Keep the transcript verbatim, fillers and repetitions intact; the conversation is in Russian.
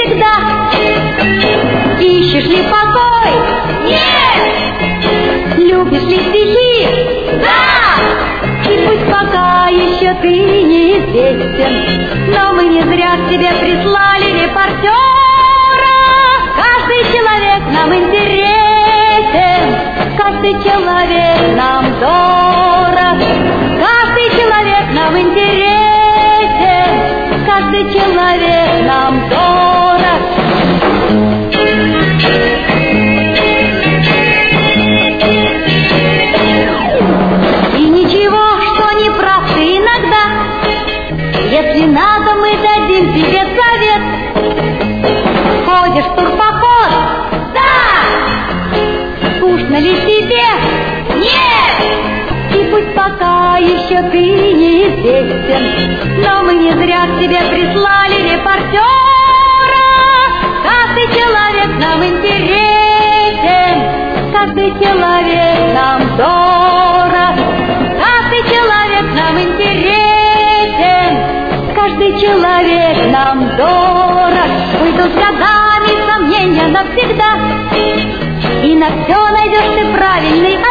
всегда. Ищешь ли покой? Нет! Любишь ли стихи? Да! И пусть пока еще ты неизвестен, но мы не зря к тебе прислали репортера. Каждый человек нам интересен, каждый человек нам дорог, каждый человек нам интересен, каждый человек нам дорог. И ничего, что не прав ты иногда, если надо, мы дадим тебе совет. Ходишь в турпоход? Да! Скучно ли тебе? Нет! И пусть пока еще ты неизвестен, но мы не зря к тебе прислали репортера. Каждый человек нам интересен, каждый человек нам дорог, каждый человек нам интересен, каждый человек нам дорог. Уйдут годами сомнения навсегда, и на все найдешь ты правильный ответ.